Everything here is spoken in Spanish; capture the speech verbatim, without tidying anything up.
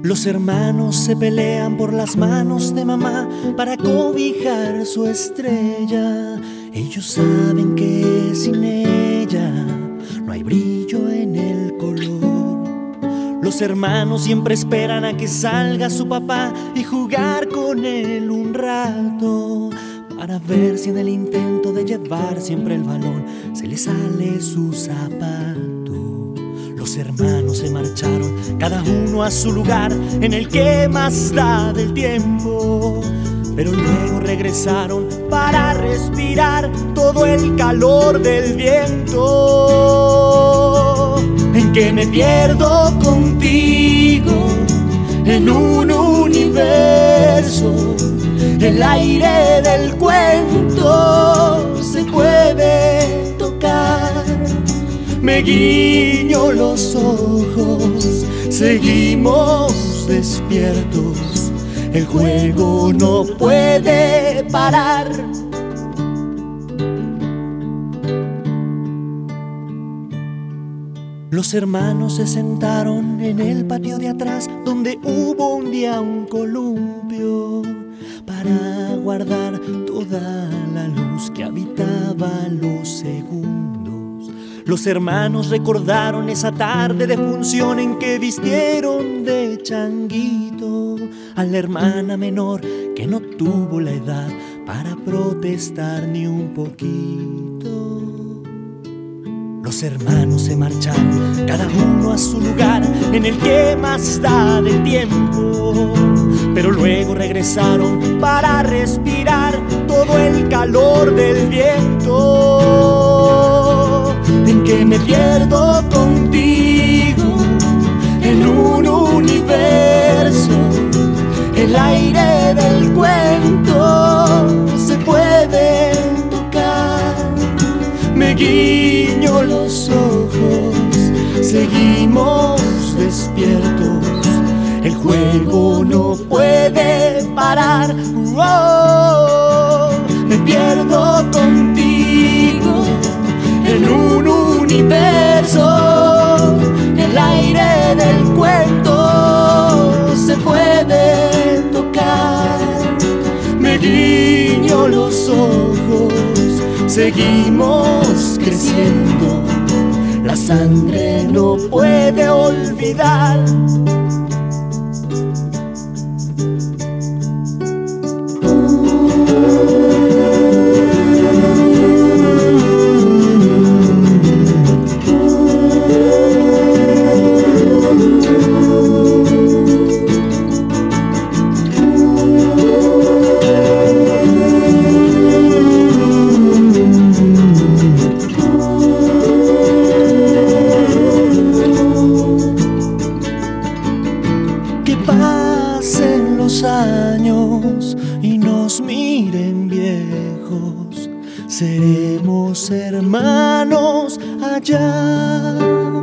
Los hermanos se pelean por las manos de mamá para cobijar su estrella. Ellos saben que sin ella no hay brillo en el color. Los hermanos siempre esperan a que salga su papá y jugar con él un rato, para ver si en el intento de llevar siempre el balón se le sale su zapato. Los hermanos se marcharon, cada uno a su lugar, en el que más da del tiempo. Pero luego regresaron para respirar todo el calor del viento. En que me pierdo contigo en un universo. El aire del cuento se puede tocar. Me guiño los ojos, seguimos despiertos. El juego no puede parar. Los hermanos se sentaron en el patio de atrás, donde hubo un día un columpio, para guardar toda la luz que habitaba los segundos. Los hermanos recordaron esa tarde de función en que vistieron de changuito a la hermana menor, que no tuvo la edad para protestar ni un poquito. Los hermanos se marcharon, cada uno a su lugar, en el que más da del tiempo. Pero luego regresaron para respirar todo el calor del viento. En que me pierdo contigo en un universo. El aire del cuento se puede tocar. Me guiño los ojos, seguimos despiertos. El juego no puede parar. Oh, me pierdo contigo en un universo. El aire del cuento se puede tocar. Me guiño los ojos, seguimos creciendo. La sangre no puede olvidar. Pasen los años y nos miren viejos, seremos hermanos allá.